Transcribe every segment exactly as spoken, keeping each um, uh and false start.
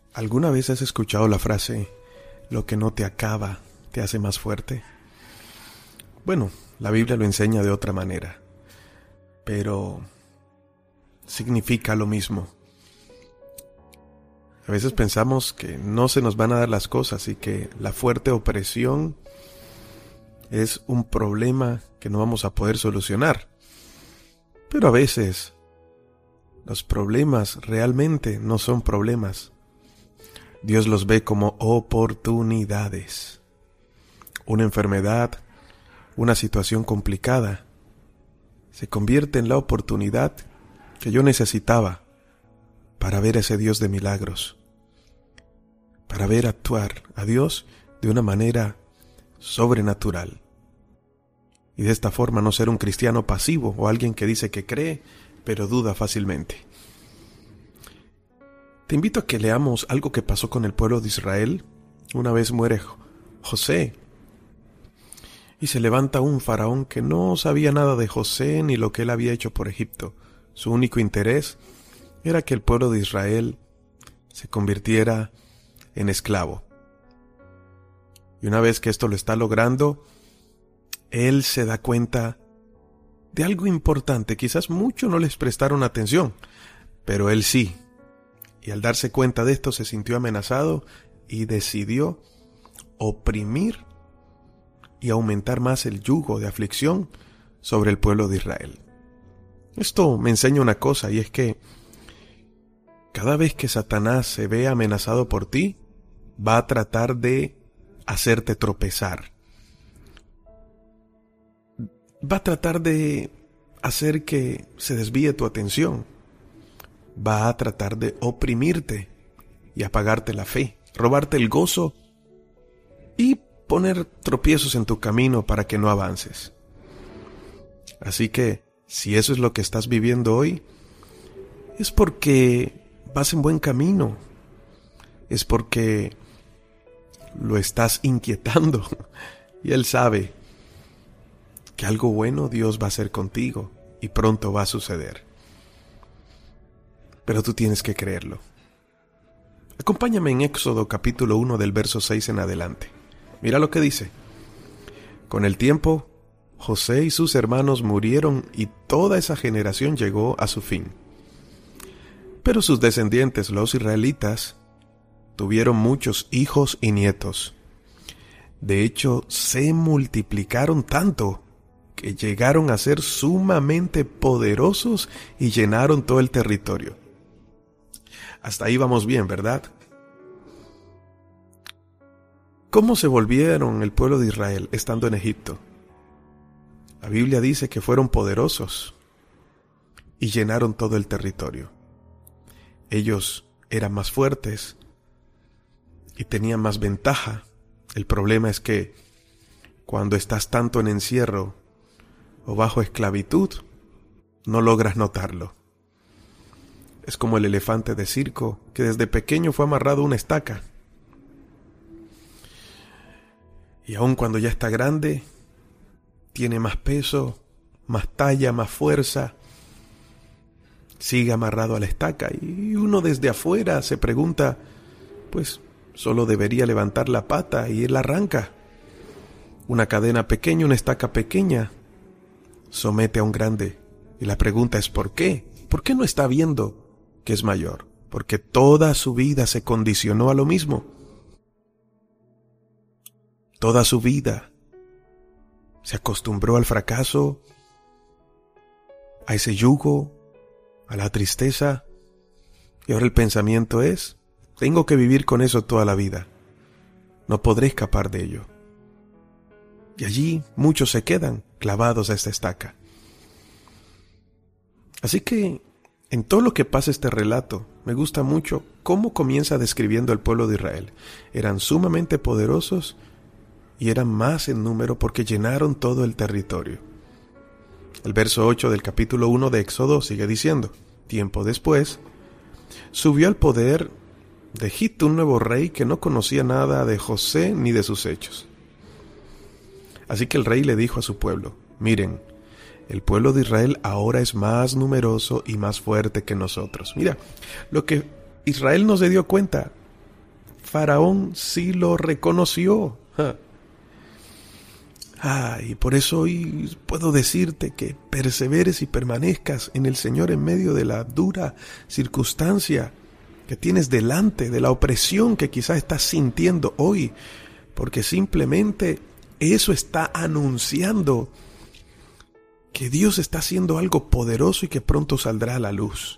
¿Alguna vez has escuchado la frase, lo que no te acaba te hace más fuerte? Bueno, la Biblia lo enseña de otra manera, pero significa lo mismo. A veces pensamos que no se nos van a dar las cosas y que la fuerte opresión es un problema que no vamos a poder solucionar. Pero a veces los problemas realmente no son problemas. Dios los ve como oportunidades. Una enfermedad, una situación complicada, se convierte en la oportunidad que yo necesitaba para ver a ese Dios de milagros, para ver actuar a Dios de una manera sobrenatural. Y de esta forma no ser un cristiano pasivo o alguien que dice que cree, pero duda fácilmente. Te invito a que leamos algo que pasó con el pueblo de Israel. Una vez muere José y se levanta un faraón que no sabía nada de José ni lo que él había hecho por Egipto. Su único interés era que el pueblo de Israel se convirtiera en esclavo. Y una vez que esto lo está logrando, él se da cuenta de algo importante. Quizás muchos no les prestaron atención, pero él sí. Y al darse cuenta de esto se sintió amenazado y decidió oprimir y aumentar más el yugo de aflicción sobre el pueblo de Israel. Esto me enseña una cosa, y es que cada vez que Satanás se ve amenazado por ti, va a tratar de hacerte tropezar. Va a tratar de hacer que se desvíe tu atención. Va a tratar de oprimirte y apagarte la fe, robarte el gozo y poner tropiezos en tu camino para que no avances. Así que, si eso es lo que estás viviendo hoy, es porque vas en buen camino. Es porque lo estás inquietando. Y Él sabe que algo bueno Dios va a hacer contigo y pronto va a suceder. Pero tú tienes que creerlo. Acompáñame en Éxodo capítulo uno del verso seis en adelante. Mira lo que dice. Con el tiempo, José y sus hermanos murieron y toda esa generación llegó a su fin. Pero sus descendientes, los israelitas, tuvieron muchos hijos y nietos. De hecho, se multiplicaron tanto que llegaron a ser sumamente poderosos y llenaron todo el territorio. Hasta ahí vamos bien, ¿verdad? ¿Cómo se volvieron el pueblo de Israel estando en Egipto? La Biblia dice que fueron poderosos y llenaron todo el territorio. Ellos eran más fuertes y tenían más ventaja. El problema es que cuando estás tanto en encierro o bajo esclavitud, no logras notarlo. Es como el elefante de circo que desde pequeño fue amarrado a una estaca. Y aun cuando ya está grande, tiene más peso, más talla, más fuerza, sigue amarrado a la estaca. Y uno desde afuera se pregunta, pues solo debería levantar la pata y él arranca. Una cadena pequeña, una estaca pequeña, somete a un grande. Y la pregunta es ¿por qué? ¿Por qué no está viendo que es mayor? Porque toda su vida se condicionó a lo mismo. Toda su vida se acostumbró al fracaso, a ese yugo, a la tristeza. Y ahora el pensamiento es, tengo que vivir con eso toda la vida. No podré escapar de ello. Y allí muchos se quedan clavados a esta estaca. Así que, en todo lo que pasa este relato, me gusta mucho cómo comienza describiendo al pueblo de Israel. Eran sumamente poderosos y eran más en número porque llenaron todo el territorio. El verso ocho del capítulo uno de Éxodo sigue diciendo, tiempo después, subió al poder de Egipto un nuevo rey que no conocía nada de José ni de sus hechos. Así que el rey le dijo a su pueblo, miren, el pueblo de Israel ahora es más numeroso y más fuerte que nosotros. Mira, lo que Israel no se dio cuenta Faraón sí lo reconoció. Ah, y por eso hoy puedo decirte que perseveres y permanezcas en el Señor en medio de la dura circunstancia que tienes delante, de la opresión que quizás estás sintiendo hoy, porque simplemente eso está anunciando que Dios está haciendo algo poderoso y que pronto saldrá a la luz.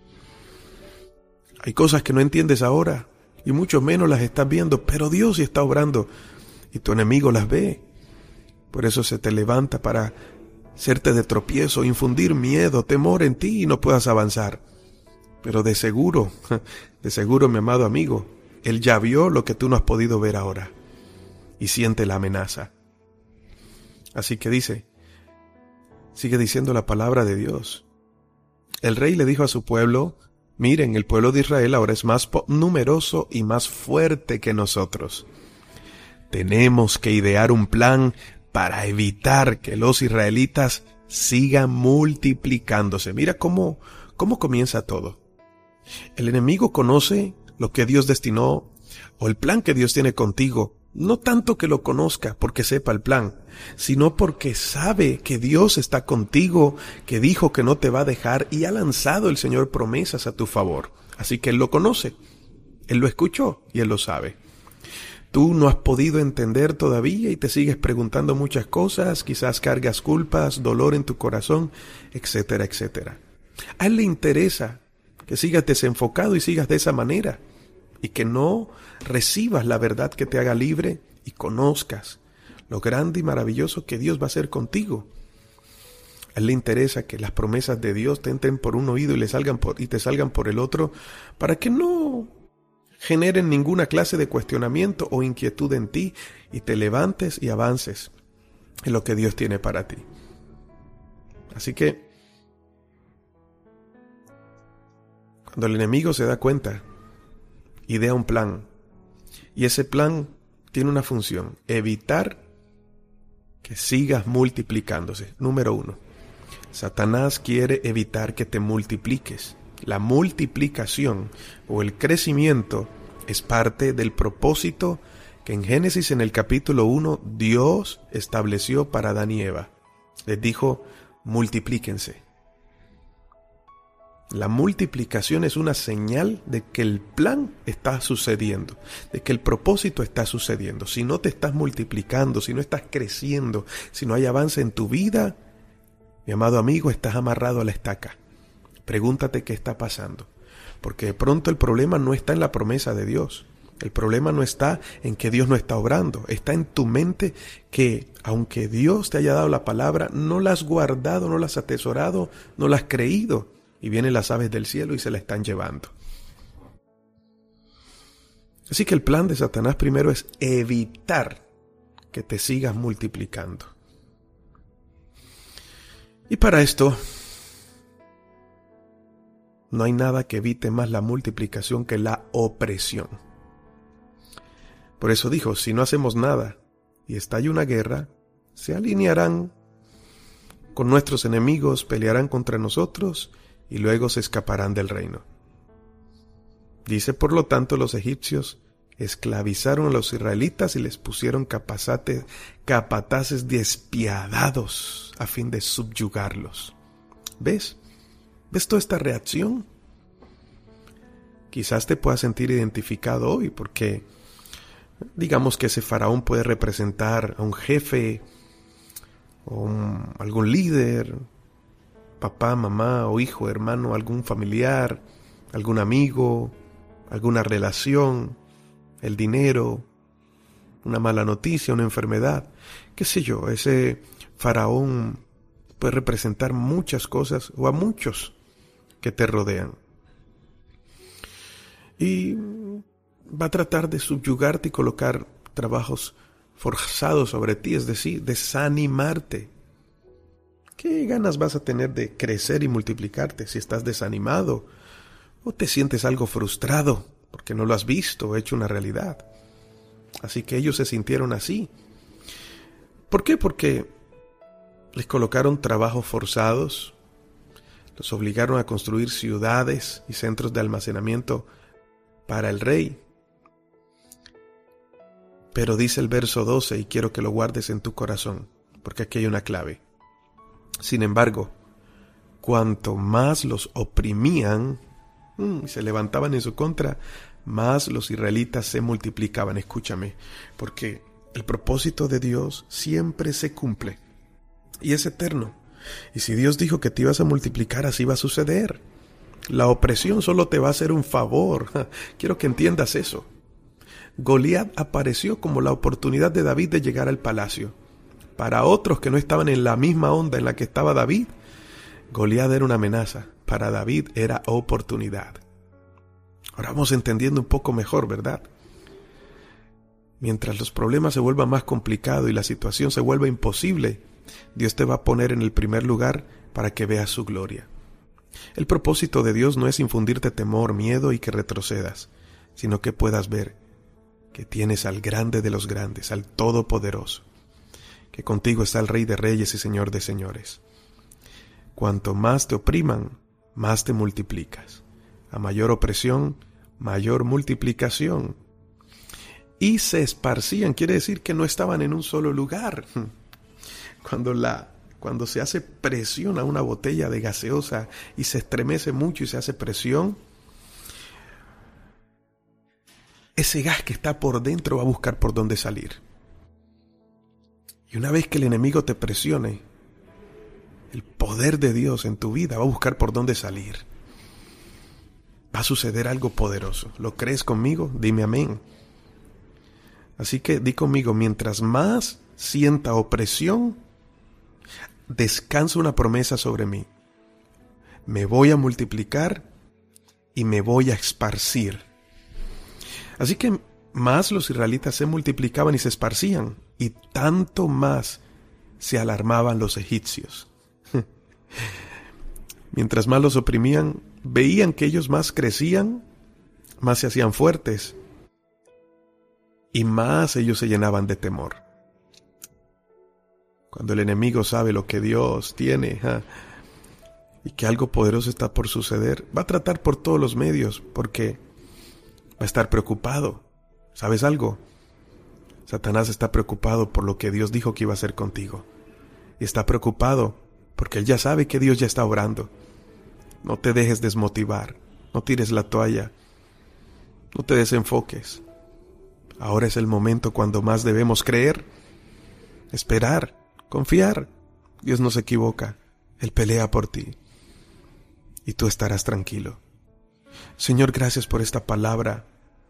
Hay cosas que no entiendes ahora y mucho menos las estás viendo, pero Dios sí está obrando y tu enemigo las ve. Por eso se te levanta para hacerte de tropiezo, infundir miedo, temor en ti y no puedas avanzar. Pero de seguro, de seguro, mi amado amigo, Él ya vio lo que tú no has podido ver ahora y siente la amenaza. Así que dice, sigue diciendo la palabra de Dios. El rey le dijo a su pueblo, miren, el pueblo de Israel ahora es más numeroso y más fuerte que nosotros. Tenemos que idear un plan para evitar que los israelitas sigan multiplicándose. Mira cómo, cómo comienza todo. El enemigo conoce lo que Dios destinó o el plan que Dios tiene contigo. No tanto que lo conozca porque sepa el plan, sino porque sabe que Dios está contigo, que dijo que no te va a dejar y ha lanzado el Señor promesas a tu favor. Así que Él lo conoce, Él lo escuchó y Él lo sabe. Tú no has podido entender todavía y te sigues preguntando muchas cosas, quizás cargas culpas, dolor en tu corazón, etcétera, etcétera. A Él le interesa que sigas desenfocado y sigas de esa manera y que no recibas la verdad que te haga libre y conozcas lo grande y maravilloso que Dios va a hacer contigo. A Él le interesa que las promesas de Dios te entren por un oído y, le salgan por, y te salgan por el otro para que no generen ninguna clase de cuestionamiento o inquietud en ti y te levantes y avances en lo que Dios tiene para ti. Así que cuando el enemigo se da cuenta, idea un plan y ese plan tiene una función: evitar que sigas multiplicándose. Número uno, Satanás quiere evitar que te multipliques. La multiplicación o el crecimiento es parte del propósito que en Génesis, en el capítulo uno, Dios estableció para Adán y Eva. Les dijo, multiplíquense. La multiplicación es una señal de que el plan está sucediendo, de que el propósito está sucediendo. Si no te estás multiplicando, si no estás creciendo, si no hay avance en tu vida, mi amado amigo, estás amarrado a la estaca. Pregúntate qué está pasando, porque de pronto el problema no está en la promesa de Dios. El problema no está en que Dios no está obrando, está en tu mente que, aunque Dios te haya dado la palabra, no la has guardado, no la has atesorado, no la has creído, y vienen las aves del cielo y se la están llevando. Así que el plan de Satanás primero es evitar que te sigas multiplicando. Y para esto, no hay nada que evite más la multiplicación que la opresión. Por eso dijo, si no hacemos nada y estalla una guerra, se alinearán con nuestros enemigos, pelearán contra nosotros y luego se escaparán del reino. Dice, por lo tanto, los egipcios esclavizaron a los israelitas y les pusieron capataces, capataces despiadados a fin de subyugarlos. ¿Ves? ¿Ves toda esta reacción? Quizás te puedas sentir identificado hoy porque digamos que ese faraón puede representar a un jefe o un, algún líder, papá, mamá o hijo, hermano, algún familiar, algún amigo, alguna relación, el dinero, una mala noticia, una enfermedad, qué sé yo. Ese faraón puede representar muchas cosas o a muchos que te rodean. Y va a tratar de subyugarte y colocar trabajos forzados sobre ti, es decir, desanimarte. ¿Qué ganas vas a tener de crecer y multiplicarte si estás desanimado o te sientes algo frustrado porque no lo has visto o hecho una realidad? Así que ellos se sintieron así. ¿Por qué? Porque les colocaron trabajos forzados, los obligaron a construir ciudades y centros de almacenamiento para el rey. Pero dice el verso doce, y quiero que lo guardes en tu corazón, porque aquí hay una clave. Sin embargo, cuanto más los oprimían y se levantaban en su contra, más los israelitas se multiplicaban. Escúchame, porque el propósito de Dios siempre se cumple y es eterno. Y si Dios dijo que te ibas a multiplicar, así va a suceder. La opresión solo te va a hacer un favor. Quiero que entiendas eso. Goliat apareció como la oportunidad de David de llegar al palacio. Para otros que no estaban en la misma onda en la que estaba David, Goliat era una amenaza. Para David era oportunidad. Ahora vamos entendiendo un poco mejor, ¿verdad? Mientras los problemas se vuelvan más complicados y la situación se vuelva imposible, Dios te va a poner en el primer lugar para que veas su gloria. El propósito de Dios no es infundirte temor, miedo y que retrocedas, sino que puedas ver que tienes al grande de los grandes, al todopoderoso, que contigo está el Rey de Reyes y Señor de Señores. Cuanto más te opriman, más te multiplicas. A mayor opresión, mayor multiplicación. Y se esparcían, quiere decir que no estaban en un solo lugar. Cuando, la, cuando se hace presión a una botella de gaseosa y se estremece mucho y se hace presión, ese gas que está por dentro va a buscar por dónde salir. Y una vez que el enemigo te presione, el poder de Dios en tu vida va a buscar por dónde salir. Va a suceder algo poderoso. ¿Lo crees conmigo? Dime amén. Así que di conmigo, mientras más sienta opresión, descansa una promesa sobre mí. Me voy a multiplicar y me voy a esparcir. Así que más los israelitas se multiplicaban y se esparcían, y tanto más se alarmaban los egipcios. Mientras más los oprimían, veían que ellos más crecían, más se hacían fuertes, y más ellos se llenaban de temor. Cuando el enemigo sabe lo que Dios tiene, ¿ja? y que algo poderoso está por suceder, va a tratar por todos los medios, porque va a estar preocupado. ¿Sabes algo? Satanás está preocupado por lo que Dios dijo que iba a hacer contigo. Y está preocupado porque él ya sabe que Dios ya está obrando. No te dejes desmotivar. No tires la toalla. No te desenfoques. Ahora es el momento cuando más debemos creer, esperar, confiar. Dios no se equivoca. Él pelea por ti. Y tú estarás tranquilo. Señor, gracias por esta palabra.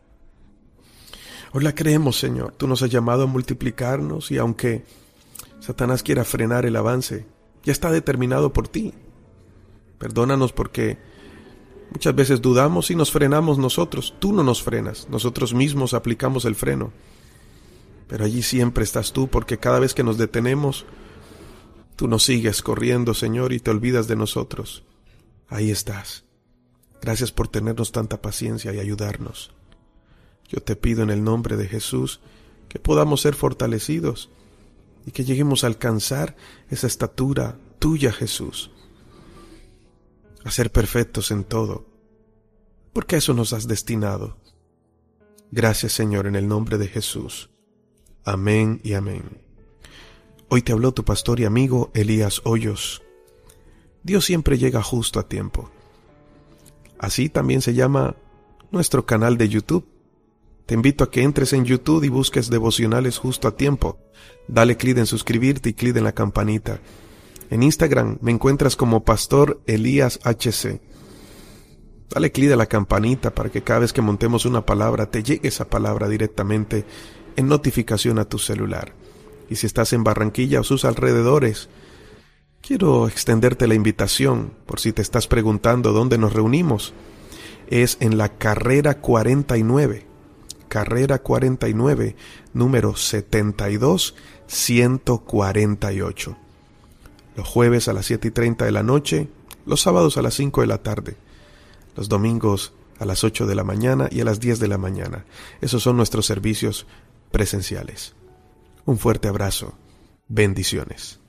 Hoy la creemos, Señor. Tú nos has llamado a multiplicarnos y aunque Satanás quiera frenar el avance, ya está determinado por ti. Perdónanos porque muchas veces dudamos y nos frenamos nosotros. Tú no nos frenas. Nosotros mismos aplicamos el freno. Pero allí siempre estás tú, porque cada vez que nos detenemos, tú nos sigues corriendo, Señor, y te olvidas de nosotros. Ahí estás. Gracias por tenernos tanta paciencia y ayudarnos. Yo te pido en el nombre de Jesús que podamos ser fortalecidos y que lleguemos a alcanzar esa estatura tuya, Jesús. A ser perfectos en todo, porque a eso nos has destinado. Gracias, Señor, en el nombre de Jesús. Amén y amén. Hoy te habló tu pastor y amigo Elías Hoyos. Dios siempre llega justo a tiempo. Así también se llama nuestro canal de YouTube. Te invito a que entres en YouTube y busques devocionales justo a tiempo. Dale clic en suscribirte y clic en la campanita. En Instagram me encuentras como Pastor Elías H C. Dale clic a la campanita para que cada vez que montemos una palabra te llegue esa palabra directamente en notificación a tu celular. Y si estás en Barranquilla o sus alrededores, quiero extenderte la invitación por si te estás preguntando dónde nos reunimos. Es en la carrera cuarenta y nueve. Carrera cuarenta y nueve, número setenta y dos ciento cuarenta y ocho. Los jueves a las siete y treinta de la noche, los sábados a las cinco de la tarde, los domingos a las ocho de la mañana y a las diez de la mañana. Esos son nuestros servicios presenciales. Un fuerte abrazo. Bendiciones.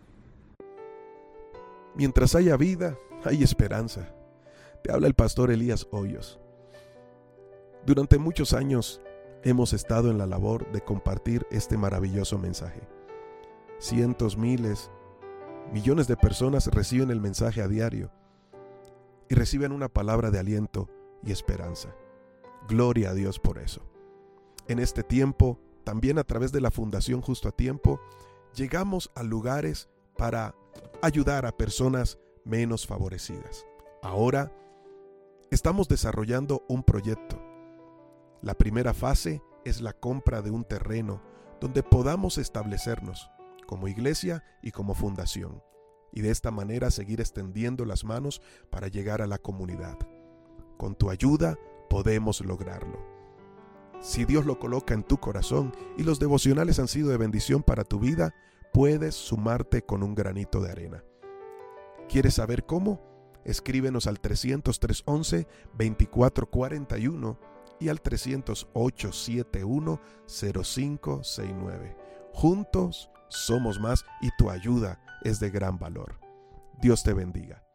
Mientras haya vida, hay esperanza. Te habla el pastor Elías Hoyos. Durante muchos años hemos estado en la labor de compartir este maravilloso mensaje. Cientos, miles, millones de personas reciben el mensaje a diario y reciben una palabra de aliento y esperanza. Gloria a Dios por eso. En este tiempo, también a través de la Fundación Justo a Tiempo, llegamos a lugares para ayudar a personas menos favorecidas. Ahora, estamos desarrollando un proyecto. La primera fase es la compra de un terreno donde podamos establecernos como iglesia y como fundación, y de esta manera seguir extendiendo las manos para llegar a la comunidad. Con tu ayuda podemos lograrlo. Si Dios lo coloca en tu corazón y los devocionales han sido de bendición para tu vida, puedes sumarte con un granito de arena. ¿Quieres saber cómo? Escríbenos al trescientos tres once veinticuatro cuarenta y uno y al trescientos ocho setenta y uno cero cinco sesenta y nueve. Juntos somos más y tu ayuda es de gran valor. Dios te bendiga.